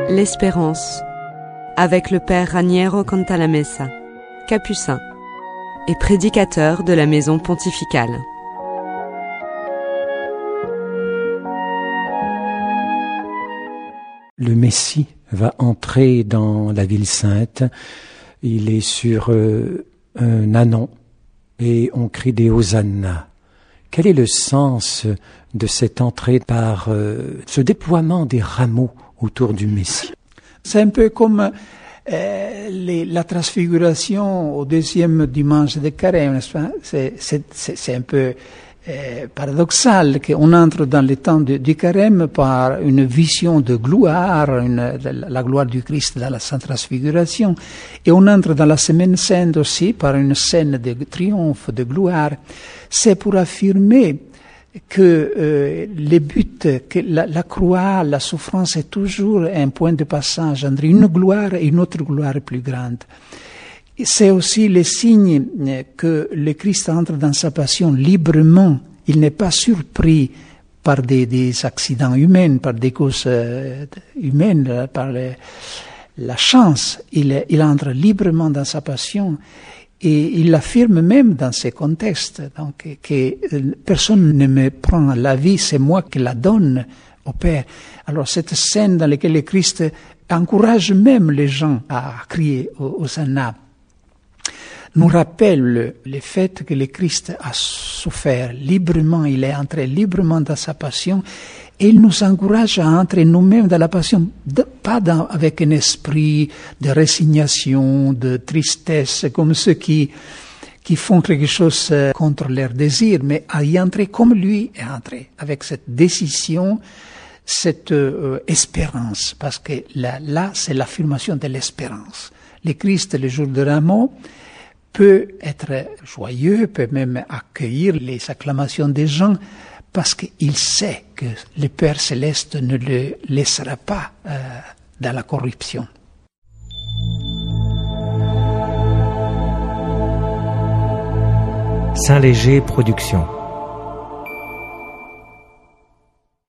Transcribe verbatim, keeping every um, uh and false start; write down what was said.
L'Espérance, avec le père Raniero Cantalamessa, capucin et prédicateur de la maison pontificale. Le Messie va entrer dans la ville sainte. Il est sur euh, un ânon et on crie des Hosanna. Quel est le sens de cette entrée par euh, ce déploiement des rameaux autour du Messie? C'est un peu comme euh, les, la transfiguration au deuxième dimanche de Carême, n'est-ce pas? C'est, c'est, c'est, c'est un peu euh, paradoxal qu'on entre dans le temps de, du Carême par une vision de gloire, une, de la gloire du Christ dans la Sainte Transfiguration, et on entre dans la Semaine Sainte aussi par une scène de triomphe, de gloire. C'est pour affirmer que euh, le but, que la, la croix, la souffrance est toujours un point de passage entre une gloire et une autre gloire plus grande. C'est aussi le signe que le Christ entre dans sa passion librement. Il n'est pas surpris par des, des accidents humains, par des causes euh, humaines, par le, la chance. Il, il entre librement dans sa passion. Et il l'affirme même dans ces contextes, donc que personne ne me prend la vie, c'est moi qui la donne au Père. Alors cette scène dans laquelle le Christ encourage même les gens à crier Hosanna nous rappelle le, le fait que le Christ a souffert librement, il est entré librement dans sa passion, et il nous encourage à entrer nous-mêmes dans la passion, de, pas dans, avec un esprit de résignation, de tristesse, comme ceux qui, qui font quelque chose contre leur désir, mais à y entrer comme lui est entré, avec cette décision, cette euh, espérance, parce que là, là, c'est l'affirmation de l'espérance. Le Christ, le jour de Rameaux, peut être joyeux, peut même accueillir les acclamations des gens, parce qu'il sait que le Père Céleste ne le laissera pas euh, dans la corruption. Saint-Léger Productions.